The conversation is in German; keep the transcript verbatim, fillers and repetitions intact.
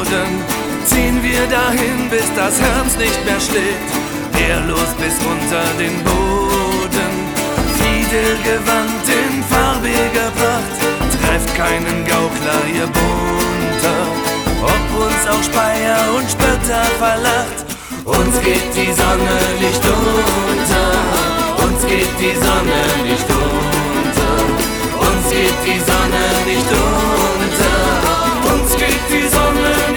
Boden. Ziehen wir dahin, bis das Herz nicht mehr schlägt, wehrlos bis unter den Boden. Fiedelgewand in farbiger Pracht, trefft keinen Gaukler, ihr Bunter. Ob uns auch Speier und Spötter verlacht, uns geht die Sonne nicht unter. Uns geht die Sonne nicht unter. Uns geht die Sonne nicht unter.